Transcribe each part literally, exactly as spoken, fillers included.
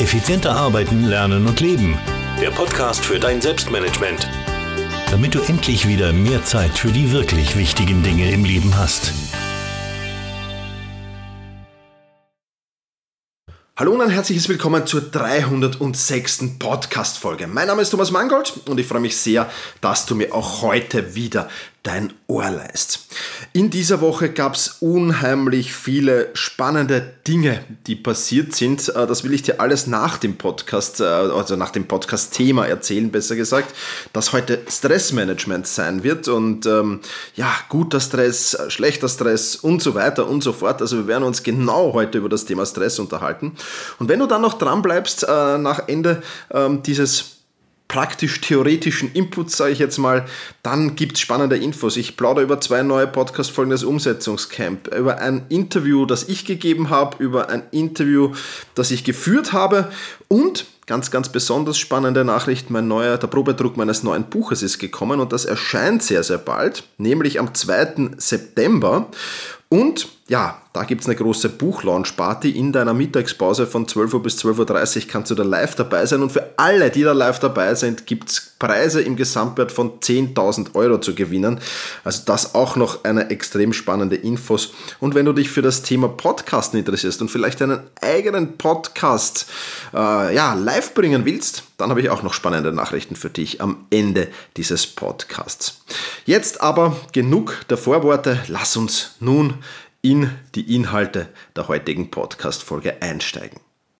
Effizienter arbeiten, lernen und leben. Der Podcast für dein Selbstmanagement. Damit du endlich wieder mehr Zeit für die wirklich wichtigen Dinge im Leben hast. Hallo und ein herzliches Willkommen zur dreihundertsechsten Podcast-Folge. Mein Name ist Thomas Mangold und ich freue mich sehr, dass du mir auch heute wieder dein Ohr leist. In dieser Woche gab es unheimlich viele spannende Dinge, die passiert sind. Das will ich dir alles nach dem Podcast, also nach dem Podcast-Thema erzählen, besser gesagt, das heute Stressmanagement sein wird und ähm, ja, guter Stress, schlechter Stress und so weiter und so fort. Also wir werden uns genau heute über das Thema Stress unterhalten. Und wenn du dann noch dran bleibst, äh, nach Ende äh, dieses praktisch-theoretischen Inputs, sage ich jetzt mal, dann gibt es spannende Infos. Ich plaudere über zwei neue Podcast-Folgen des Umsetzungscamp, über ein Interview, das ich gegeben habe, über ein Interview, das ich geführt habe und ganz, ganz besonders spannende Nachricht, mein neuer, der Probedruck meines neuen Buches ist gekommen und das erscheint sehr, sehr bald, nämlich am zweiten September. Und ja, da gibt es eine große Buchlaunch-Party in deiner Mittagspause von zwölf Uhr bis zwölf Uhr dreißig kannst du da live dabei sein und für alle, die da live dabei sind, gibt es Preise im Gesamtwert von zehntausend Euro zu gewinnen. Also das auch noch eine extrem spannende Infos. Und wenn du dich für das Thema Podcasten interessierst und vielleicht einen eigenen Podcast äh, ja, live bringen willst, dann habe ich auch noch spannende Nachrichten für dich am Ende dieses Podcasts. Jetzt aber genug der Vorworte, lass uns nun in die Inhalte der heutigen Podcast-Folge einsteigen.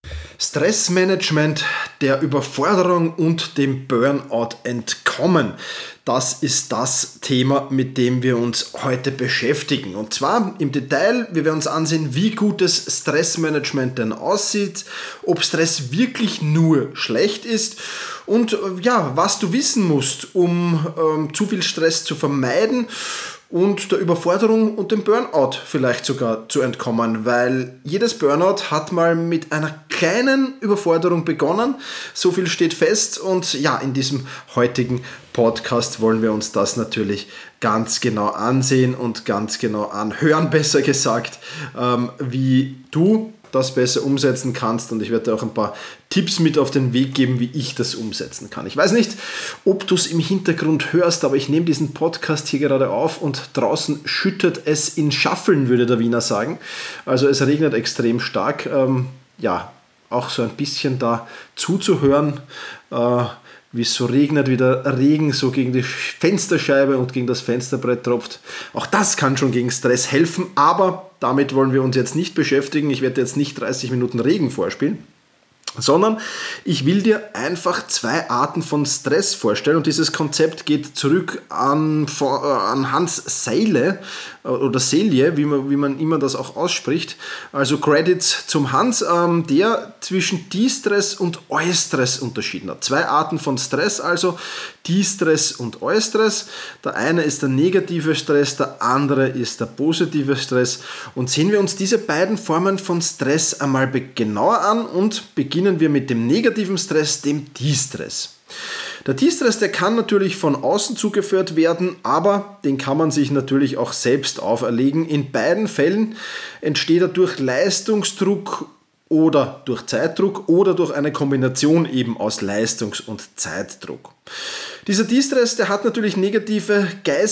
Stressmanagement, der Überforderung und dem Burnout entkommen. Das ist das Thema, mit dem wir uns heute beschäftigen. Und zwar im Detail, wir werden uns ansehen, wie gutes Stressmanagement denn aussieht, ob Stress wirklich nur schlecht ist und ja, was du wissen musst, um ähm, zu viel Stress zu vermeiden und der Überforderung und dem Burnout vielleicht sogar zu entkommen, weil jedes Burnout hat mal mit einer kleinen Überforderung begonnen, so viel steht fest und ja, in diesem heutigen Podcast wollen wir uns das natürlich ganz genau ansehen und ganz genau anhören, besser gesagt, ähm, wie du das besser umsetzen kannst und ich werde dir auch ein paar Tipps mit auf den Weg geben, wie ich das umsetzen kann. Ich weiß nicht, ob du es im Hintergrund hörst, aber ich nehme diesen Podcast hier gerade auf und draußen schüttet es in Schaffeln, würde der Wiener sagen. Also es regnet extrem stark. Ähm, ja, auch so ein bisschen da zuzuhören, äh, wie es so regnet, wie der Regen so gegen die Fensterscheibe und gegen das Fensterbrett tropft. Auch das kann schon gegen Stress helfen, aber damit wollen wir uns jetzt nicht beschäftigen. Ich werde jetzt nicht dreißig Minuten Regen vorspielen, sondern ich will dir einfach zwei Arten von Stress vorstellen und dieses Konzept geht zurück an, an Hans Selye oder Selye, wie man, wie man immer das auch ausspricht. Also Credits zum Hans, ähm, der zwischen De-Stress und Eustress unterschieden hat. Zwei Arten von Stress, also De-Stress und Eustress. Der eine ist der negative Stress, der andere ist der positive Stress. Und sehen wir uns diese beiden Formen von Stress einmal genauer an und beginnen wir mit dem negativen Stress, dem De-Stress. Der De-Stress, der kann natürlich von außen zugeführt werden, aber den kann man sich natürlich auch selbst auferlegen. In beiden Fällen entsteht er durch Leistungsdruck oder durch Zeitdruck oder durch eine Kombination eben aus Leistungs- und Zeitdruck. Dieser De-Stress, der hat natürlich negative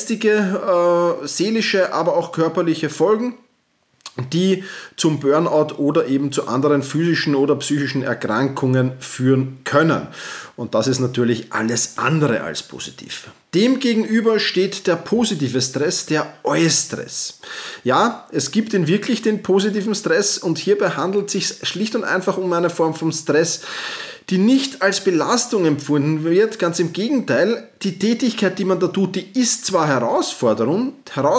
geistige, äh, seelische, aber auch körperliche Folgen, die zum Burnout oder eben zu anderen physischen oder psychischen Erkrankungen führen können. Und das ist natürlich alles andere als positiv. Demgegenüber steht der positive Stress, der Eustress. Ja, es gibt in wirklich den positiven Stress und hierbei handelt es sich schlicht und einfach um eine Form von Stress, die nicht als Belastung empfunden wird, ganz im Gegenteil, die Tätigkeit, die man da tut, die ist zwar herausfordernd,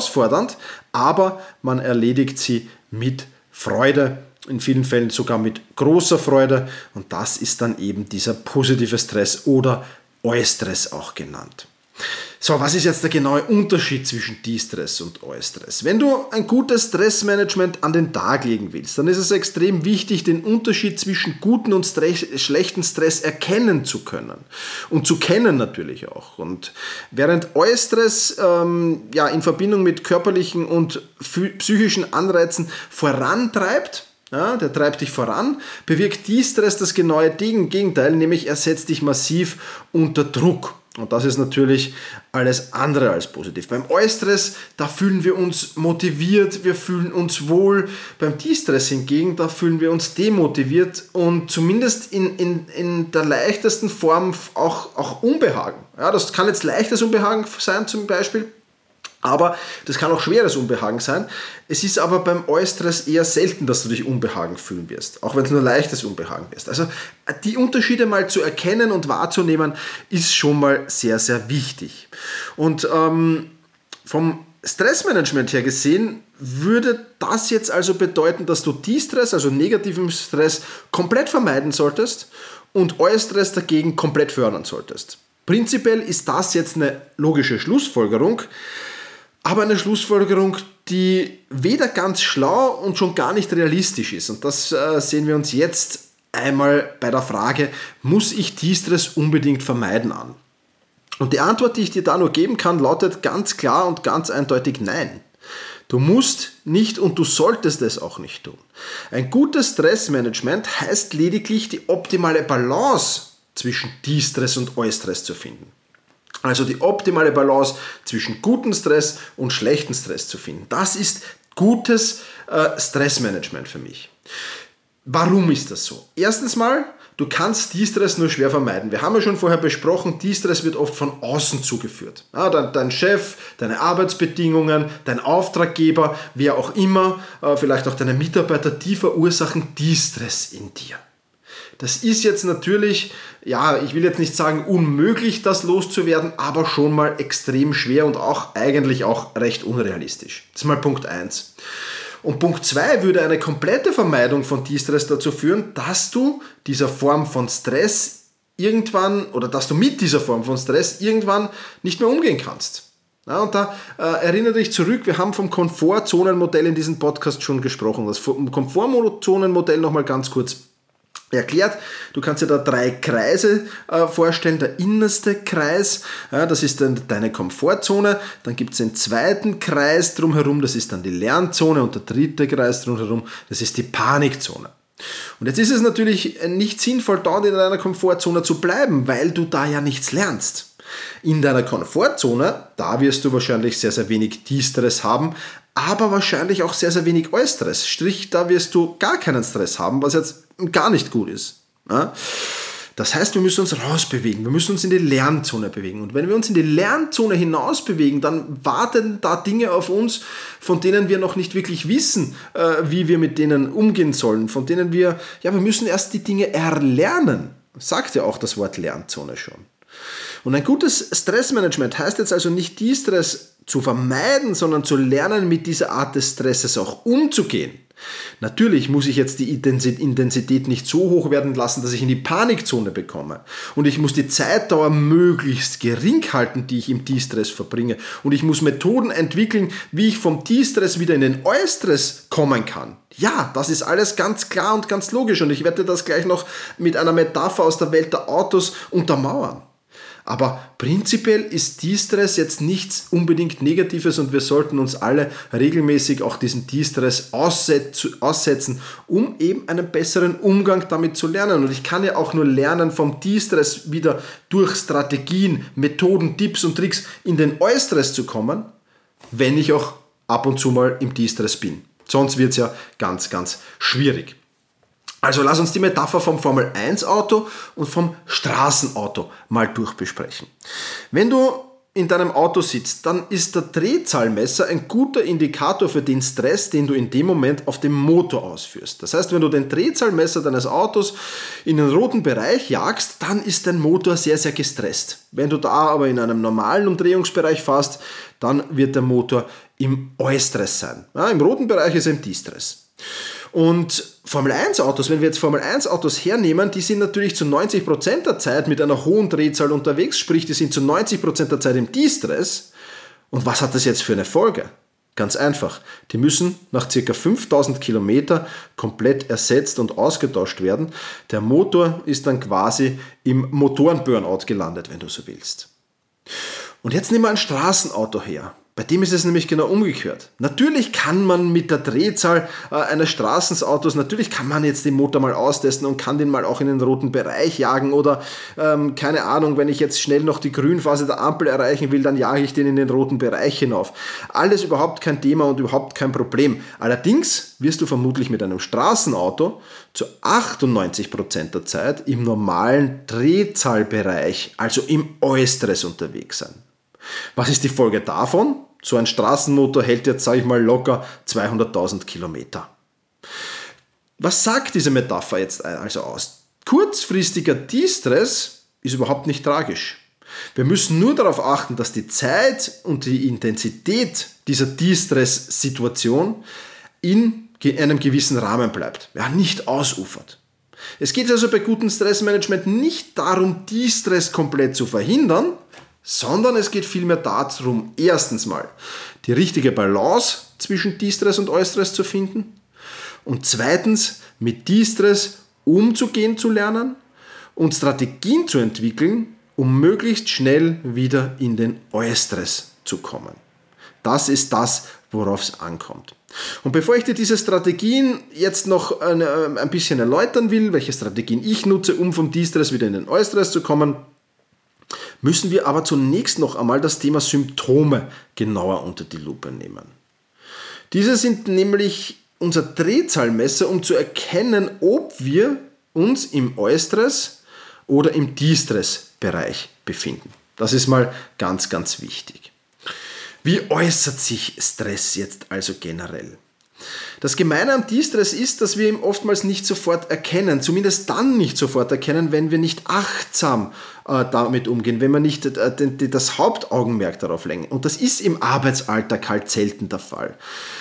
aber man erledigt sie mit Freude, in vielen Fällen sogar mit großer Freude und das ist dann eben dieser positive Stress oder Eustress auch genannt. So, was ist jetzt der genaue Unterschied zwischen De-Stress und Eustress? Wenn du ein gutes Stressmanagement an den Tag legen willst, dann ist es extrem wichtig, den Unterschied zwischen guten und Stress, schlechten Stress erkennen zu können und zu kennen natürlich auch. Und während Eustress ähm, ja, in Verbindung mit körperlichen und psychischen Anreizen vorantreibt, ja, der treibt dich voran, bewirkt De-Stress das genaue Gegenteil, nämlich er setzt dich massiv unter Druck. Und das ist natürlich alles andere als positiv. Beim Eustress, da fühlen wir uns motiviert, wir fühlen uns wohl. Beim De-Stress hingegen, da fühlen wir uns demotiviert und zumindest in, in, in der leichtesten Form auch, auch Unbehagen. Ja, das kann jetzt leichtes Unbehagen sein zum Beispiel, aber das kann auch schweres Unbehagen sein. Es ist aber beim Eustress eher selten, dass du dich Unbehagen fühlen wirst, auch wenn es nur leichtes Unbehagen ist. Also die Unterschiede mal zu erkennen und wahrzunehmen, ist schon mal sehr, sehr wichtig. Und ähm, vom Stressmanagement her gesehen, würde das jetzt also bedeuten, dass du De-Stress, also negativen Stress, komplett vermeiden solltest und Eustress dagegen komplett fördern solltest. Prinzipiell ist das jetzt eine logische Schlussfolgerung, aber eine Schlussfolgerung, die weder ganz schlau und schon gar nicht realistisch ist. Und das äh, sehen wir uns jetzt einmal bei der Frage, muss ich De-Stress unbedingt vermeiden an? Und die Antwort, die ich dir da nur geben kann, lautet ganz klar und ganz eindeutig nein. Du musst nicht und du solltest es auch nicht tun. Ein gutes Stressmanagement heißt lediglich die optimale Balance zwischen De-Stress und Eustress zu finden. Also die optimale Balance zwischen gutem Stress und schlechtem Stress zu finden. Das ist gutes äh, Stressmanagement für mich. Warum ist das so? Erstens mal, du kannst De-Stress nur schwer vermeiden. Wir haben ja schon vorher besprochen, De-Stress wird oft von außen zugeführt. Ja, dein, dein Chef, deine Arbeitsbedingungen, dein Auftraggeber, wer auch immer, äh, vielleicht auch deine Mitarbeiter, die verursachen De-Stress in dir. Das ist jetzt natürlich, ja, ich will jetzt nicht sagen unmöglich, das loszuwerden, aber schon mal extrem schwer und auch eigentlich auch recht unrealistisch. Das ist mal Punkt eins. Und Punkt zwei würde eine komplette Vermeidung von De-Stress dazu führen, dass du dieser Form von Stress irgendwann oder dass du mit dieser Form von Stress irgendwann nicht mehr umgehen kannst. Ja, und da äh, erinnere dich zurück, wir haben vom Komfortzonenmodell in diesem Podcast schon gesprochen. Das Komfortzonenmodell nochmal ganz kurz erklärt. Du kannst dir da drei Kreise äh, vorstellen. Der innerste Kreis, ja, das ist dann deine Komfortzone. Dann gibt es den zweiten Kreis drumherum, das ist dann die Lernzone. Und der dritte Kreis drumherum, das ist die Panikzone. Und jetzt ist es natürlich nicht sinnvoll, dort in deiner Komfortzone zu bleiben, weil du da ja nichts lernst. In deiner Komfortzone, da wirst du wahrscheinlich sehr, sehr wenig De-Stress haben, aber wahrscheinlich auch sehr, sehr wenig Eustress. Strich, da wirst du gar keinen Stress haben, was jetzt gar nicht gut ist. Ja? Das heißt, wir müssen uns rausbewegen, wir müssen uns in die Lernzone bewegen. Und wenn wir uns in die Lernzone hinaus bewegen, dann warten da Dinge auf uns, von denen wir noch nicht wirklich wissen, äh, wie wir mit denen umgehen sollen. Von denen wir, ja, wir müssen erst die Dinge erlernen. Sagt ja auch das Wort Lernzone schon. Und ein gutes Stressmanagement heißt jetzt also nicht, De-Stress zu vermeiden, sondern zu lernen, mit dieser Art des Stresses auch umzugehen. Natürlich muss ich jetzt die Intensität nicht so hoch werden lassen, dass ich in die Panikzone bekomme. Und ich muss die Zeitdauer möglichst gering halten, die ich im De-Stress verbringe. Und ich muss Methoden entwickeln, wie ich vom De-Stress wieder in den Eustress kommen kann. Ja, das ist alles ganz klar und ganz logisch. Und ich werde das gleich noch mit einer Metapher aus der Welt der Autos untermauern. Aber prinzipiell ist De-Stress jetzt nichts unbedingt Negatives und wir sollten uns alle regelmäßig auch diesen De-Stress aussetzen, um eben einen besseren Umgang damit zu lernen. Und ich kann ja auch nur lernen, vom De-Stress wieder durch Strategien, Methoden, Tipps und Tricks in den Eustress zu kommen, wenn ich auch ab und zu mal im De-Stress bin. Sonst wird es ja ganz, ganz schwierig. Also lass uns die Metapher vom Formel eins Auto und vom Straßenauto mal durchbesprechen. Wenn du in deinem Auto sitzt, dann ist der Drehzahlmesser ein guter Indikator für den Stress, den du in dem Moment auf dem Motor ausführst. Das heißt, wenn du den Drehzahlmesser deines Autos in den roten Bereich jagst, dann ist dein Motor sehr, sehr gestresst. Wenn du da aber in einem normalen Umdrehungsbereich fährst, dann wird der Motor im Eustress sein. Ja, im roten Bereich ist er im De-Stress. Und Formel eins Autos, wenn wir jetzt Formel eins Autos hernehmen, die sind natürlich zu neunzig Prozent der Zeit mit einer hohen Drehzahl unterwegs, sprich, die sind zu neunzig Prozent der Zeit im De-Stress. Und was hat das jetzt für eine Folge? Ganz einfach, die müssen nach ca. fünftausend Kilometer komplett ersetzt und ausgetauscht werden. Der Motor ist dann quasi im Motoren-Burnout gelandet, wenn du so willst. Und jetzt nehmen wir ein Straßenauto her. Bei dem ist es nämlich genau umgekehrt. Natürlich kann man mit der Drehzahl äh, eines Straßenautos, natürlich kann man jetzt den Motor mal austesten und kann den mal auch in den roten Bereich jagen oder ähm, keine Ahnung, wenn ich jetzt schnell noch die Grünphase der Ampel erreichen will, dann jage ich den in den roten Bereich hinauf. Alles überhaupt kein Thema und überhaupt kein Problem. Allerdings wirst du vermutlich mit einem Straßenauto zu achtundneunzig Prozent der Zeit im normalen Drehzahlbereich, also im Eustress unterwegs sein. Was ist die Folge davon? So ein Straßenmotor hält jetzt, sage ich mal, locker zweihunderttausend Kilometer. Was sagt diese Metapher jetzt also aus? Kurzfristiger De-Stress ist überhaupt nicht tragisch. Wir müssen nur darauf achten, dass die Zeit und die Intensität dieser De-Stress-Situation in einem gewissen Rahmen bleibt, ja, nicht ausufert. Es geht also bei gutem Stressmanagement nicht darum, De-Stress komplett zu verhindern, sondern es geht vielmehr darum, erstens mal die richtige Balance zwischen De-Stress und Eustress zu finden und zweitens mit De-Stress umzugehen zu lernen und Strategien zu entwickeln, um möglichst schnell wieder in den Eustress zu kommen. Das ist das, worauf es ankommt. Und bevor ich dir diese Strategien jetzt noch ein, ein bisschen erläutern will, welche Strategien ich nutze, um vom De-Stress wieder in den Eustress zu kommen, müssen wir aber zunächst noch einmal das Thema Symptome genauer unter die Lupe nehmen. Diese sind nämlich unser Drehzahlmesser, um zu erkennen, ob wir uns im Eustress oder im De-Stress-Bereich befinden. Das ist mal ganz, ganz wichtig. Wie äußert sich Stress jetzt also generell? Das Gemeine am De-Stress ist, dass wir ihn oftmals nicht sofort erkennen, zumindest dann nicht sofort erkennen, wenn wir nicht achtsam äh, damit umgehen, wenn wir nicht äh, das Hauptaugenmerk darauf lenken. Und das ist im Arbeitsalltag halt selten der Fall.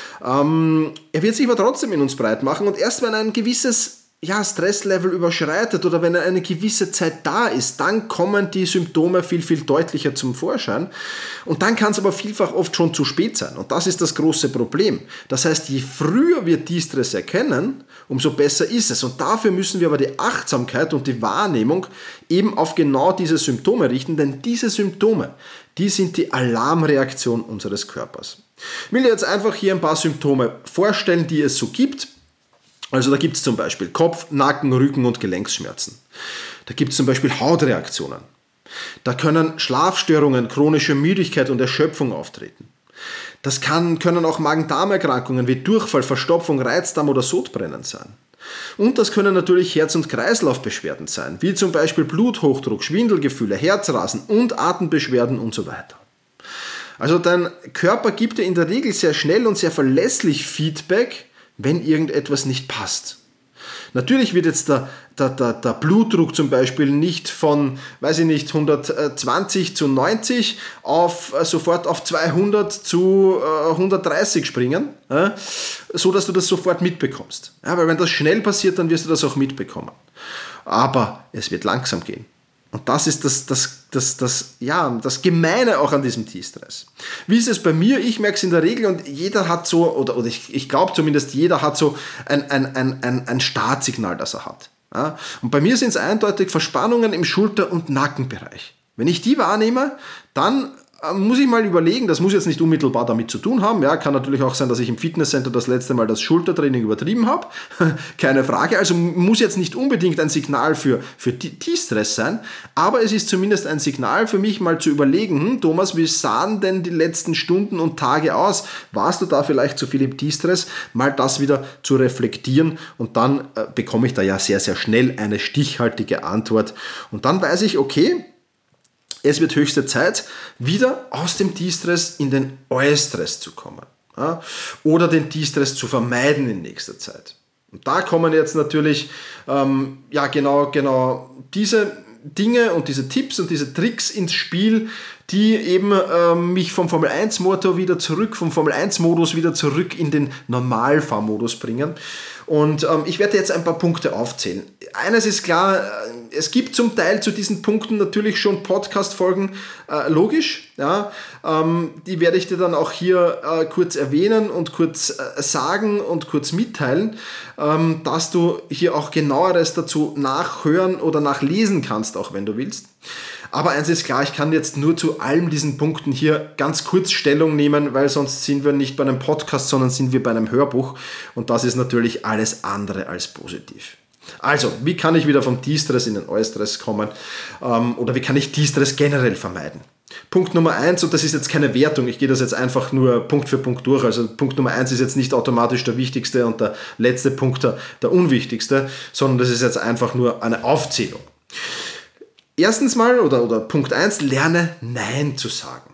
Ähm, er wird sich aber trotzdem in uns breit machen und erst wenn ein gewisses ja, Stresslevel überschreitet oder wenn eine gewisse Zeit da ist, dann kommen die Symptome viel, viel deutlicher zum Vorschein. Und dann kann es aber vielfach oft schon zu spät sein. Und das ist das große Problem. Das heißt, je früher wir De-Stress erkennen, umso besser ist es. Und dafür müssen wir aber die Achtsamkeit und die Wahrnehmung eben auf genau diese Symptome richten, denn diese Symptome, die sind die Alarmreaktion unseres Körpers. Ich will dir jetzt einfach hier ein paar Symptome vorstellen, die es so gibt. Also da gibt es zum Beispiel Kopf-, Nacken-, Rücken- und Gelenkschmerzen. Da gibt es zum Beispiel Hautreaktionen. Da können Schlafstörungen, chronische Müdigkeit und Erschöpfung auftreten. Das kann, können auch Magen-Darm-Erkrankungen wie Durchfall, Verstopfung, Reizdarm oder Sodbrennen sein. Und das können natürlich Herz- und Kreislaufbeschwerden sein, wie zum Beispiel Bluthochdruck, Schwindelgefühle, Herzrasen und Atembeschwerden und so weiter. Also dein Körper gibt dir in der Regel sehr schnell und sehr verlässlich Feedback, wenn irgendetwas nicht passt. Natürlich wird jetzt der, der, der, der Blutdruck zum Beispiel nicht von, weiß ich nicht, hundertzwanzig zu neunzig auf, äh, sofort auf zweihundert zu äh, hundertdreißig springen, äh, so dass du das sofort mitbekommst. Ja, weil wenn das schnell passiert, dann wirst du das auch mitbekommen. Aber es wird langsam gehen. Und das ist das, das, das, das, ja, das Gemeine auch an diesem De-Stress. Wie ist es bei mir? Ich merke es in der Regel und jeder hat so, oder, oder ich, ich glaube zumindest, jeder hat so ein, ein, ein, ein, ein Startsignal, das er hat. Ja? Und bei mir sind es eindeutig Verspannungen im Schulter- und Nackenbereich. Wenn ich die wahrnehme, dann muss ich mal überlegen, das muss jetzt nicht unmittelbar damit zu tun haben. Ja, kann natürlich auch sein, dass ich im Fitnesscenter das letzte Mal das Schultertraining übertrieben habe. Keine Frage. Also muss jetzt nicht unbedingt ein Signal für, für De-Stress sein, aber es ist zumindest ein Signal für mich mal zu überlegen, hm, Thomas, wie sahen denn die letzten Stunden und Tage aus? Warst du da vielleicht zu viel im De-Stress? Mal das wieder zu reflektieren und dann äh, bekomme ich da ja sehr, sehr schnell eine stichhaltige Antwort. Und dann weiß ich, okay, es wird höchste Zeit, wieder aus dem De-Stress in den Eustress zu kommen. Ja? Oder den De-Stress zu vermeiden in nächster Zeit. Und da kommen jetzt natürlich ähm, ja, genau, genau diese Dinge und diese Tipps und diese Tricks ins Spiel, die eben ähm, mich vom Formel eins Motor wieder zurück, vom Formel eins Modus wieder zurück in den Normalfahrmodus bringen. Und ähm, ich werde jetzt ein paar Punkte aufzählen. Eines ist klar, es gibt zum Teil zu diesen Punkten natürlich schon Podcast-Folgen, äh, logisch. Ja, ähm, die werde ich dir dann auch hier äh, kurz erwähnen und kurz äh, sagen und kurz mitteilen, ähm, dass du hier auch genaueres dazu nachhören oder nachlesen kannst, auch wenn du willst. Aber eins ist klar, ich kann jetzt nur zu allen diesen Punkten hier ganz kurz Stellung nehmen, weil sonst sind wir nicht bei einem Podcast, sondern sind wir bei einem Hörbuch und das ist natürlich alles andere als positiv. Also, wie kann ich wieder vom De-Stress in den Eustress kommen ähm, oder wie kann ich De-Stress generell vermeiden? Punkt Nummer eins, und das ist jetzt keine Wertung, ich gehe das jetzt einfach nur Punkt für Punkt durch, also Punkt Nummer eins ist jetzt nicht automatisch der wichtigste und der letzte Punkt der, der unwichtigste, sondern das ist jetzt einfach nur eine Aufzählung. Erstens mal, oder, oder Punkt eins, lerne Nein zu sagen.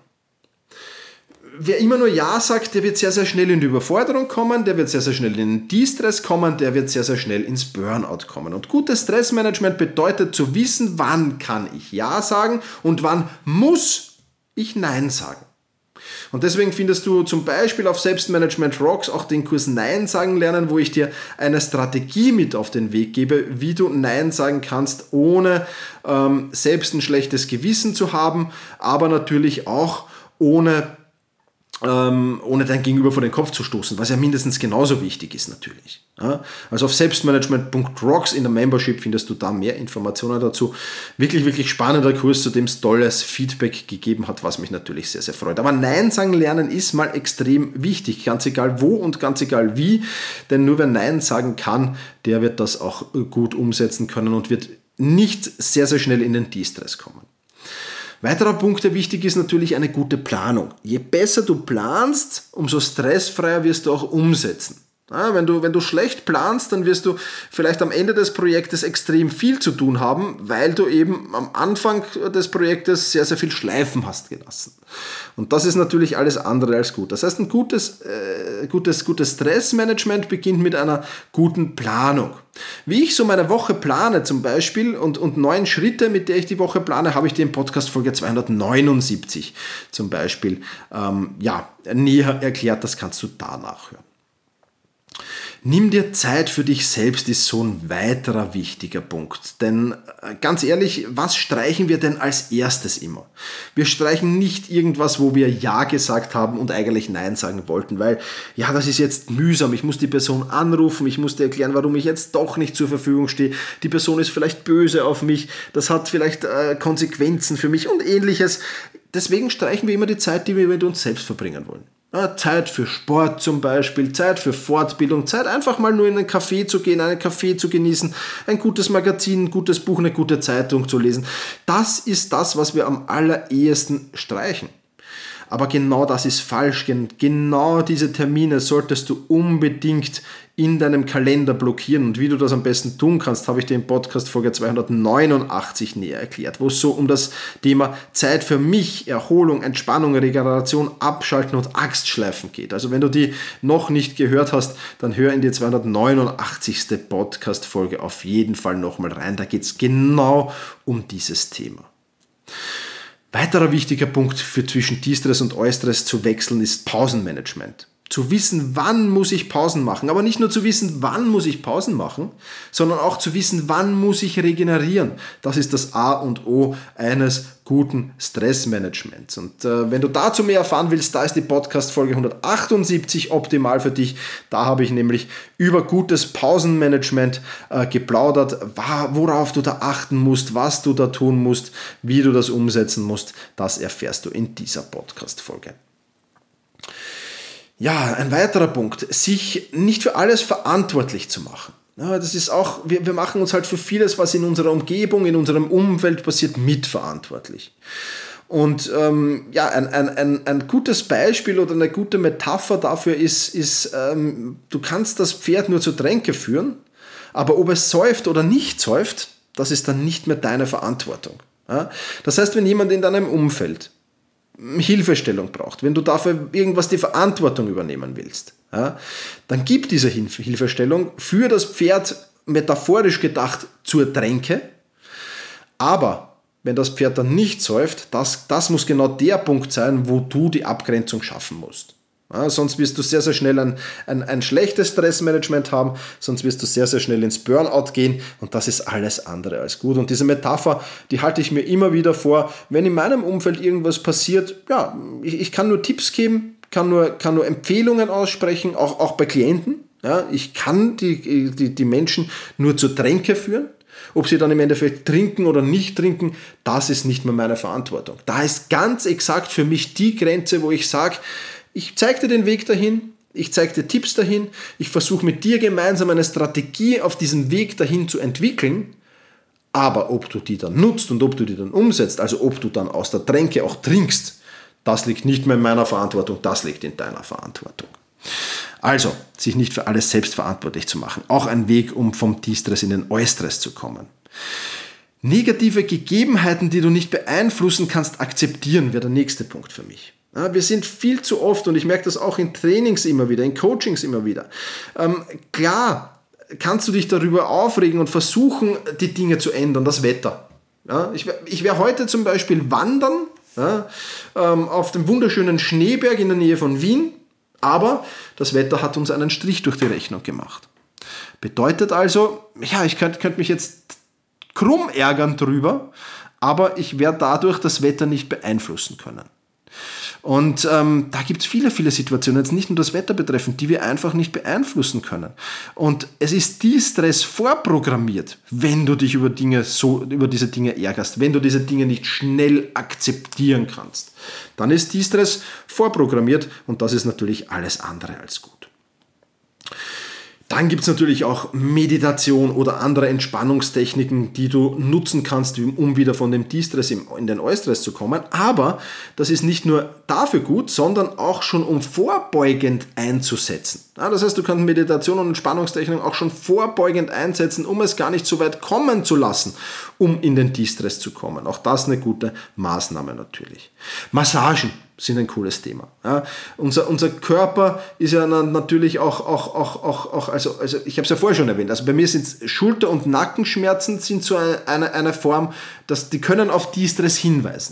Wer immer nur Ja sagt, der wird sehr, sehr schnell in die Überforderung kommen, der wird sehr, sehr schnell in den De-Stress kommen, der wird sehr, sehr schnell ins Burnout kommen. Und gutes Stressmanagement bedeutet zu wissen, wann kann ich Ja sagen und wann muss ich Nein sagen. Und deswegen findest du zum Beispiel auf Selbstmanagement Rocks auch den Kurs Nein sagen lernen, wo ich dir eine Strategie mit auf den Weg gebe, wie du Nein sagen kannst, ohne ähm, selbst ein schlechtes Gewissen zu haben, aber natürlich auch ohne Ähm, ohne dein Gegenüber vor den Kopf zu stoßen, was ja mindestens genauso wichtig ist natürlich. Ja? Also auf selbstmanagement Punkt rocks in der Membership findest du da mehr Informationen dazu. Wirklich, wirklich spannender Kurs, zu dem es tolles Feedback gegeben hat, was mich natürlich sehr, sehr freut. Aber Nein sagen lernen ist mal extrem wichtig, ganz egal wo und ganz egal wie, denn nur wer Nein sagen kann, der wird das auch gut umsetzen können und wird nicht sehr, sehr schnell in den De-Stress kommen. Weiterer Punkt, der wichtig ist, natürlich eine gute Planung. Je besser du planst, umso stressfreier wirst du auch umsetzen. Ja, wenn du, wenn du schlecht planst, dann wirst du vielleicht am Ende des Projektes extrem viel zu tun haben, weil du eben am Anfang des Projektes sehr, sehr viel schleifen hast gelassen. Und das ist natürlich alles andere als gut. Das heißt, ein gutes, äh, gutes, gutes Stressmanagement beginnt mit einer guten Planung. Wie ich so meine Woche plane zum Beispiel und, und neun Schritte, mit der ich die Woche plane, habe ich dir in Podcast Folge zweihundertneunundsiebzig zum Beispiel ähm, ja, näher erklärt. Das kannst du da nachhören. Nimm dir Zeit für dich selbst ist so ein weiterer wichtiger Punkt. Denn ganz ehrlich, was streichen wir denn als erstes immer? Wir streichen nicht irgendwas, wo wir Ja gesagt haben und eigentlich Nein sagen wollten, weil ja, das ist jetzt mühsam. Ich muss die Person anrufen, ich muss dir erklären, warum ich jetzt doch nicht zur Verfügung stehe. Die Person ist vielleicht böse auf mich, das hat vielleicht äh, Konsequenzen für mich und ähnliches. Deswegen streichen wir immer die Zeit, die wir mit uns selbst verbringen wollen. Zeit für Sport zum Beispiel, Zeit für Fortbildung, Zeit einfach mal nur in einen Café zu gehen, einen Kaffee zu genießen, ein gutes Magazin, ein gutes Buch, eine gute Zeitung zu lesen. Das ist das, was wir am allerersten streichen. Aber genau das ist falsch. Genau diese Termine solltest du unbedingt in deinem Kalender blockieren. Und wie du das am besten tun kannst, habe ich dir im Podcast Folge zweihundertneunundachtzig näher erklärt, wo es so um das Thema Zeit für mich, Erholung, Entspannung, Regeneration, Abschalten und Axtschleifen geht. Also wenn du die noch nicht gehört hast, dann hör in die zweihundertneunundachtzigste Podcast Folge auf jeden Fall nochmal rein. Da geht es genau um dieses Thema. Weiterer wichtiger Punkt für zwischen De-Stress und Eustress zu wechseln ist Pausenmanagement. Zu wissen, wann muss ich Pausen machen, aber nicht nur zu wissen, wann muss ich Pausen machen, sondern auch zu wissen, wann muss ich regenerieren. Das ist das A und O eines guten Stressmanagements. Und äh, wenn du dazu mehr erfahren willst, da ist die Podcast-Folge hundertachtundsiebzig optimal für dich. Da habe ich nämlich über gutes Pausenmanagement äh, geplaudert, worauf du da achten musst, was du da tun musst, wie du das umsetzen musst. Das erfährst du in dieser Podcast-Folge. Ja, ein weiterer Punkt, sich nicht für alles verantwortlich zu machen. Ja, das ist auch, wir, wir machen uns halt für vieles, was in unserer Umgebung, in unserem Umfeld passiert, mitverantwortlich. Und ähm, ja, ein, ein, ein, ein gutes Beispiel oder eine gute Metapher dafür ist, ist ähm, du kannst das Pferd nur zur Tränke führen, aber ob es säuft oder nicht säuft, das ist dann nicht mehr deine Verantwortung. Ja? Das heißt, wenn jemand in deinem Umfeld Hilfestellung braucht, wenn du dafür irgendwas die Verantwortung übernehmen willst, ja, dann gib diese Hilfestellung für das Pferd metaphorisch gedacht zur Tränke, aber wenn das Pferd dann nicht säuft, das, das muss genau der Punkt sein, wo du die Abgrenzung schaffen musst. Ja, sonst wirst du sehr, sehr schnell ein, ein, ein schlechtes Stressmanagement haben, sonst wirst du sehr, sehr schnell ins Burnout gehen und das ist alles andere als gut. Und diese Metapher, die halte ich mir immer wieder vor, wenn in meinem Umfeld irgendwas passiert, ja, ich, ich kann nur Tipps geben, kann nur, kann nur Empfehlungen aussprechen, auch, auch bei Klienten. Ja, ich kann die, die, die Menschen nur zur Tränke führen. Ob sie dann im Endeffekt trinken oder nicht trinken, das ist nicht mehr meine Verantwortung. Da ist ganz exakt für mich die Grenze, wo ich sage, ich zeige dir den Weg dahin, ich zeige dir Tipps dahin, ich versuche mit dir gemeinsam eine Strategie auf diesem Weg dahin zu entwickeln, aber ob du die dann nutzt und ob du die dann umsetzt, also ob du dann aus der Tränke auch trinkst, das liegt nicht mehr in meiner Verantwortung, das liegt in deiner Verantwortung. Also, sich nicht für alles selbst verantwortlich zu machen. Auch ein Weg, um vom De-Stress in den Eustress zu kommen. Negative Gegebenheiten, die du nicht beeinflussen kannst, akzeptieren, wäre der nächste Punkt für mich. Ja, wir sind viel zu oft, und ich merke das auch in Trainings immer wieder, in Coachings immer wieder. Ähm, klar kannst du dich darüber aufregen und versuchen, die Dinge zu ändern, das Wetter. Ja, ich ich werde heute zum Beispiel wandern, ja, ähm, auf dem wunderschönen Schneeberg in der Nähe von Wien. Aber das Wetter hat uns einen Strich durch die Rechnung gemacht. Bedeutet also, ja, ich könnte könnt mich jetzt krumm ärgern drüber, aber ich werde dadurch das Wetter nicht beeinflussen können. Und ähm, da gibt es viele, viele Situationen, jetzt nicht nur das Wetter betreffend, die wir einfach nicht beeinflussen können. Und es ist De-Stress vorprogrammiert, wenn du dich über Dinge so, über diese Dinge ärgerst, wenn du diese Dinge nicht schnell akzeptieren kannst. Dann ist De-Stress vorprogrammiert und das ist natürlich alles andere als gut. Dann gibt es natürlich auch Meditation oder andere Entspannungstechniken, die du nutzen kannst, um wieder von dem De-Stress in den Eustress zu kommen. Aber das ist nicht nur dafür gut, sondern auch schon um vorbeugend einzusetzen. Ja, das heißt, du kannst Meditation und Entspannungstechniken auch schon vorbeugend einsetzen, um es gar nicht so weit kommen zu lassen, um in den De-Stress zu kommen. Auch das eine gute Maßnahme natürlich. Massagen sind ein cooles Thema. Ja, unser, unser Körper ist ja natürlich auch, auch, auch, auch, auch also, also ich habe es ja vorher schon erwähnt, also bei mir sind Schulter- und Nackenschmerzen sind so eine, eine, eine Form, dass die können auf De-Stress hinweisen.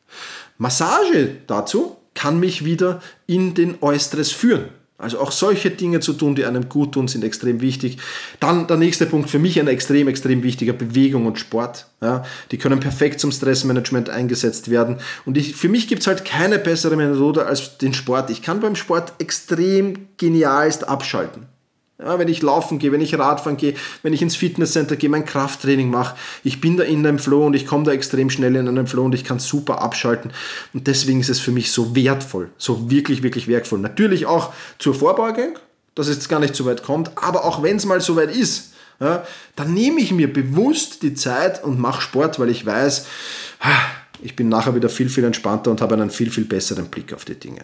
Massage dazu kann mich wieder in den Eustress führen. Also auch solche Dinge zu tun, die einem gut tun, sind extrem wichtig. Dann der nächste Punkt, für mich ein extrem, extrem wichtiger, Bewegung und Sport. Ja, die können perfekt zum Stressmanagement eingesetzt werden. Und ich, für mich gibt es halt keine bessere Methode als den Sport. Ich kann beim Sport extrem genialst abschalten. Ja, wenn ich laufen gehe, wenn ich Radfahren gehe, wenn ich ins Fitnesscenter gehe, mein Krafttraining mache, ich bin da in einem Flow und ich komme da extrem schnell in einem Flow und ich kann super abschalten. Und deswegen ist es für mich so wertvoll, so wirklich, wirklich wertvoll. Natürlich auch zur Vorbeugung, dass es jetzt gar nicht so weit kommt, aber auch wenn es mal so weit ist, ja, dann nehme ich mir bewusst die Zeit und mache Sport, weil ich weiß, ich bin nachher wieder viel, viel entspannter und habe einen viel, viel besseren Blick auf die Dinge.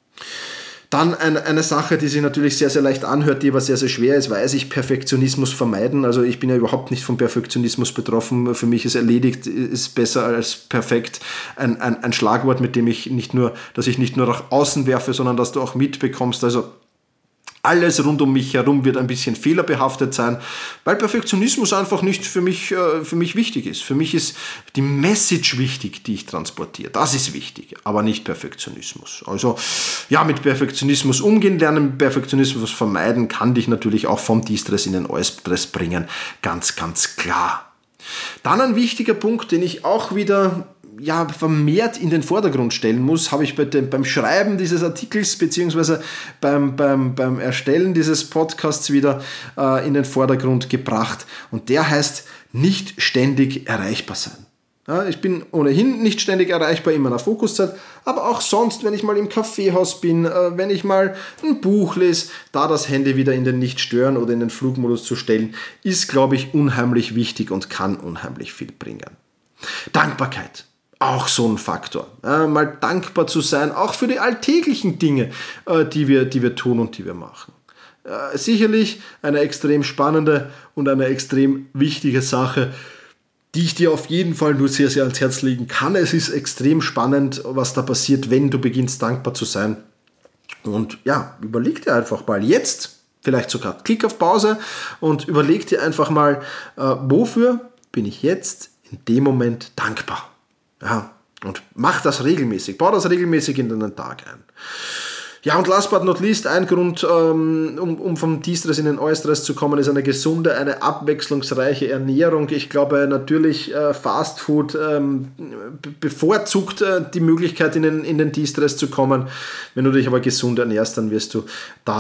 Dann eine, eine Sache, die sich natürlich sehr, sehr leicht anhört, die aber sehr, sehr schwer ist, weiß ich, Perfektionismus vermeiden. Also ich bin ja überhaupt nicht vom Perfektionismus betroffen. Für mich ist erledigt, ist besser als perfekt ein, ein, ein Schlagwort, mit dem ich nicht nur, dass ich nicht nur nach außen werfe, sondern dass du auch mitbekommst. Also alles rund um mich herum wird ein bisschen fehlerbehaftet sein, weil Perfektionismus einfach nicht für mich, äh, für mich wichtig ist. Für mich ist die Message wichtig, die ich transportiere. Das ist wichtig, aber nicht Perfektionismus. Also ja, mit Perfektionismus umgehen lernen, Perfektionismus vermeiden, kann dich natürlich auch vom De-Stress in den Eustress bringen. Ganz, ganz klar. Dann ein wichtiger Punkt, den ich auch wieder ja, vermehrt in den Vordergrund stellen muss, habe ich bei dem, beim Schreiben dieses Artikels beziehungsweise beim, beim, beim Erstellen dieses Podcasts wieder äh, in den Vordergrund gebracht. Und der heißt, nicht ständig erreichbar sein. Ja, ich bin ohnehin nicht ständig erreichbar in meiner Fokuszeit, aber auch sonst, wenn ich mal im Kaffeehaus bin, äh, wenn ich mal ein Buch lese, da das Handy wieder in den Nicht-Stören oder in den Flugmodus zu stellen, ist, glaube ich, unheimlich wichtig und kann unheimlich viel bringen. Dankbarkeit. Auch so ein Faktor. Äh, mal dankbar zu sein, auch für die alltäglichen Dinge, äh, die wir, die wir tun und die wir machen. Äh, sicherlich eine extrem spannende und eine extrem wichtige Sache, die ich dir auf jeden Fall nur sehr, sehr ans Herz legen kann. Es ist extrem spannend, was da passiert, wenn du beginnst, dankbar zu sein. Und ja, überleg dir einfach mal jetzt, vielleicht sogar klick auf Pause und überleg dir einfach mal, äh, wofür bin ich jetzt in dem Moment dankbar? Ja, und mach das regelmäßig, bau das regelmäßig in deinen Tag ein. Ja, und last but not least, ein Grund, um, um vom De-Stress in den Eustress zu kommen, ist eine gesunde, eine abwechslungsreiche Ernährung. Ich glaube natürlich, Fast Food ähm, bevorzugt äh, die Möglichkeit, in den, in den De-Stress zu kommen. Wenn du dich aber gesund ernährst, dann wirst du da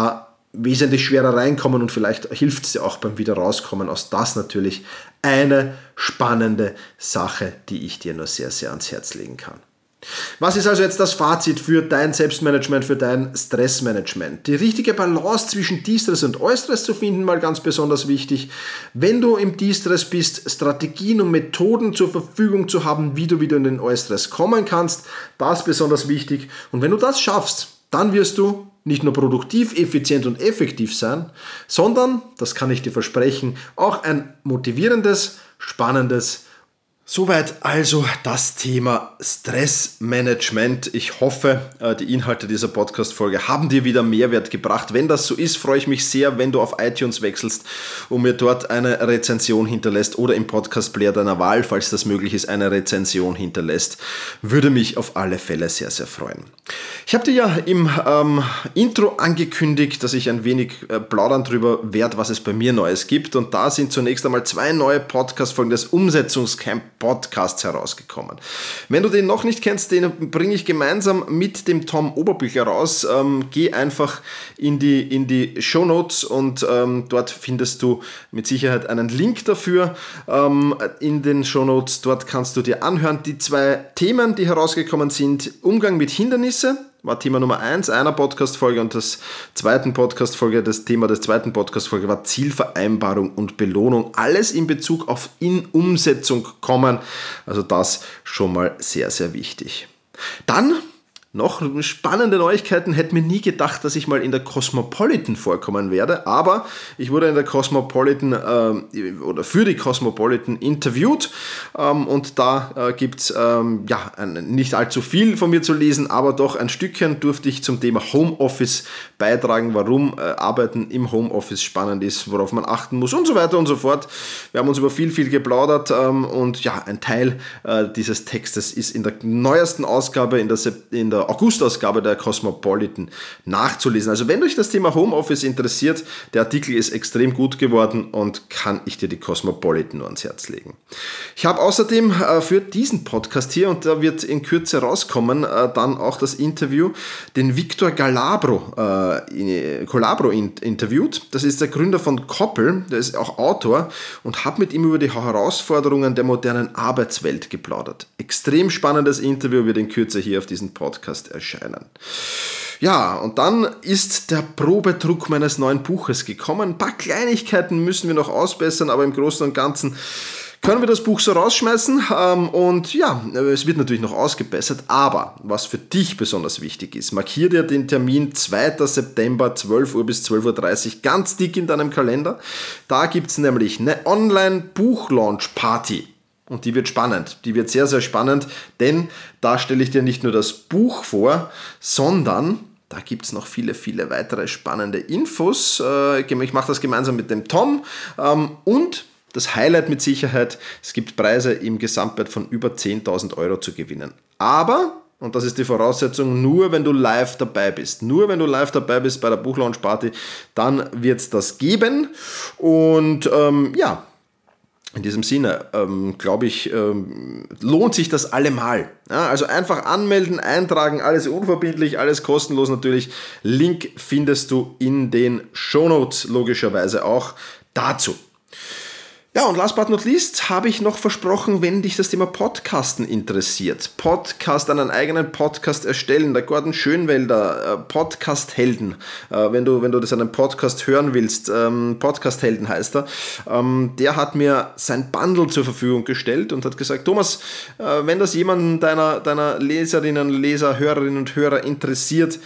wesentlich schwerer reinkommen und vielleicht hilft es dir auch beim wieder rauskommen aus das natürlich eine spannende Sache, die ich dir nur sehr, sehr ans Herz legen kann. Was ist also jetzt das Fazit für dein Selbstmanagement, für dein Stressmanagement? Die richtige Balance zwischen De-Stress und Eustress zu finden, mal ganz besonders wichtig. Wenn du im De-Stress bist, Strategien und Methoden zur Verfügung zu haben, wie du wieder in den Eustress kommen kannst, das ist besonders wichtig. Und wenn du das schaffst, dann wirst du nicht nur produktiv, effizient und effektiv sein, sondern, das kann ich dir versprechen, auch ein motivierendes, spannendes, soweit also das Thema Stressmanagement. Ich hoffe, die Inhalte dieser Podcast-Folge haben dir wieder Mehrwert gebracht. Wenn das so ist, freue ich mich sehr, wenn du auf iTunes wechselst und mir dort eine Rezension hinterlässt oder im Podcast-Player deiner Wahl, falls das möglich ist, eine Rezension hinterlässt. Würde mich auf alle Fälle sehr, sehr freuen. Ich habe dir ja im ähm, Intro angekündigt, dass ich ein wenig äh, plaudern darüber werde, was es bei mir Neues gibt. Und da sind zunächst einmal zwei neue Podcast-Folgen des Umsetzungscamp Podcasts herausgekommen. Wenn du den noch nicht kennst, den bringe ich gemeinsam mit dem Tom Oberbüchler raus. Ähm, geh einfach in die, in die Shownotes und ähm, dort findest du mit Sicherheit einen Link dafür ähm, in den Shownotes. Dort kannst du dir anhören. Die zwei Themen, die herausgekommen sind: Umgang mit Hindernisse, war Thema Nummer eins einer Podcast-Folge, und das zweiten Podcast-Folge, das Thema des zweiten Podcast-Folge war Zielvereinbarung und Belohnung. Alles in Bezug auf in Umsetzung kommen. Also das schon mal sehr, sehr wichtig. Dann noch spannende Neuigkeiten. Hätte mir nie gedacht, dass ich mal in der Cosmopolitan vorkommen werde, aber ich wurde in der Cosmopolitan äh, oder für die Cosmopolitan interviewt ähm, und da äh, gibt es ähm, ja, nicht allzu viel von mir zu lesen, aber doch ein Stückchen durfte ich zum Thema Homeoffice beitragen, warum äh, Arbeiten im Homeoffice spannend ist, worauf man achten muss und so weiter und so fort. Wir haben uns über viel, viel geplaudert ähm, und ja, ein Teil äh, dieses Textes ist in der neuesten Ausgabe, in der, in der August-Ausgabe der Cosmopolitan nachzulesen. Also wenn euch das Thema Homeoffice interessiert, der Artikel ist extrem gut geworden und kann ich dir die Cosmopolitan nur ans Herz legen. Ich habe außerdem äh, für diesen Podcast hier, und da wird in Kürze rauskommen, äh, dann auch das Interview, den Victor Galabro, äh, Colabro in, interviewt. Das ist der Gründer von Koppel, der ist auch Autor, und habe mit ihm über die Herausforderungen der modernen Arbeitswelt geplaudert. Extrem spannendes Interview, wird in Kürze hier auf diesem Podcast erscheinen. Ja, und dann ist der Probedruck meines neuen Buches gekommen. Ein paar Kleinigkeiten müssen wir noch ausbessern, aber im Großen und Ganzen können wir das Buch so rausschmeißen. Und ja, es wird natürlich noch ausgebessert, aber was für dich besonders wichtig ist, markier dir den Termin zweiter September, zwölf Uhr bis zwölf Uhr dreißig, ganz dick in deinem Kalender. Da gibt es nämlich eine Online-Buch-Launch-Party. Und die wird spannend, die wird sehr, sehr spannend, denn da stelle ich dir nicht nur das Buch vor, sondern da gibt es noch viele, viele weitere spannende Infos. Ich mache das gemeinsam mit dem Tom und das Highlight mit Sicherheit, es gibt Preise im Gesamtwert von über zehntausend Euro zu gewinnen. Aber, und das ist die Voraussetzung, nur wenn du live dabei bist. Nur wenn du live dabei bist bei der Buchlaunch-Party, dann wird es das geben. Und ähm, ja, in diesem Sinne, ähm, glaube ich, ähm, lohnt sich das allemal. Ja, also einfach anmelden, eintragen, alles unverbindlich, alles kostenlos natürlich. Link findest du in den Shownotes, logischerweise auch dazu. Ja, und last but not least habe ich noch versprochen, wenn dich das Thema Podcasten interessiert. Podcast, einen eigenen Podcast erstellen, der Gordon Schönwelder, Podcast-Helden. Wenn du, wenn du das einen Podcast hören willst, Podcast-Helden heißt er, der hat mir sein Bundle zur Verfügung gestellt und hat gesagt, Thomas, wenn das jemanden deiner, deiner Leserinnen, Leser, Hörerinnen und Hörer interessiert,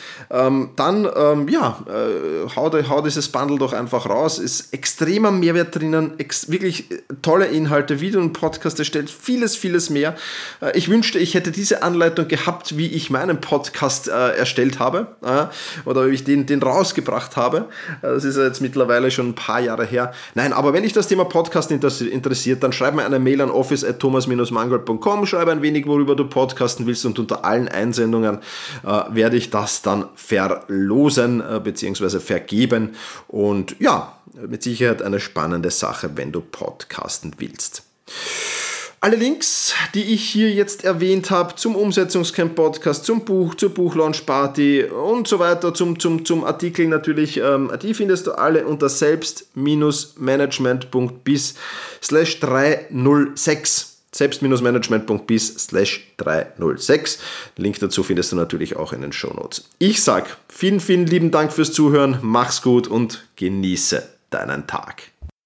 dann ja, hau, hau dieses Bundle doch einfach raus. Ist extremer Mehrwert drinnen, ex- wirklich tolle Inhalte, Video und Podcast erstellt, vieles, vieles mehr. Ich wünschte, ich hätte diese Anleitung gehabt, wie ich meinen Podcast äh, erstellt habe äh, oder wie ich den, den rausgebracht habe. Das ist jetzt mittlerweile schon ein paar Jahre her. Nein, aber wenn dich das Thema Podcast interessiert, dann schreib mir eine Mail an office at thomas dash mangold punkt com, schreibe ein wenig, worüber du podcasten willst, und unter allen Einsendungen äh, werde ich das dann verlosen äh, bzw. vergeben. Und ja, mit Sicherheit eine spannende Sache, wenn du podcasten willst. Alle Links, die ich hier jetzt erwähnt habe, zum Umsetzungscamp Podcast, zum Buch, zur Buchlaunch Party und so weiter, zum, zum, zum Artikel natürlich, ähm, die findest du alle unter selbst-management.bis slash dreihundertsechs. selbst-management.bis slash dreihundertsechs. Link dazu findest du natürlich auch in den Shownotes. Ich sage vielen, vielen lieben Dank fürs Zuhören, mach's gut und genieße deinen Tag.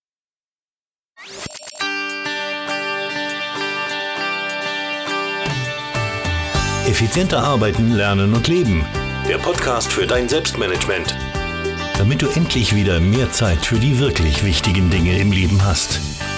Effizienter arbeiten, lernen und leben. Der Podcast für dein Selbstmanagement. Damit du endlich wieder mehr Zeit für die wirklich wichtigen Dinge im Leben hast.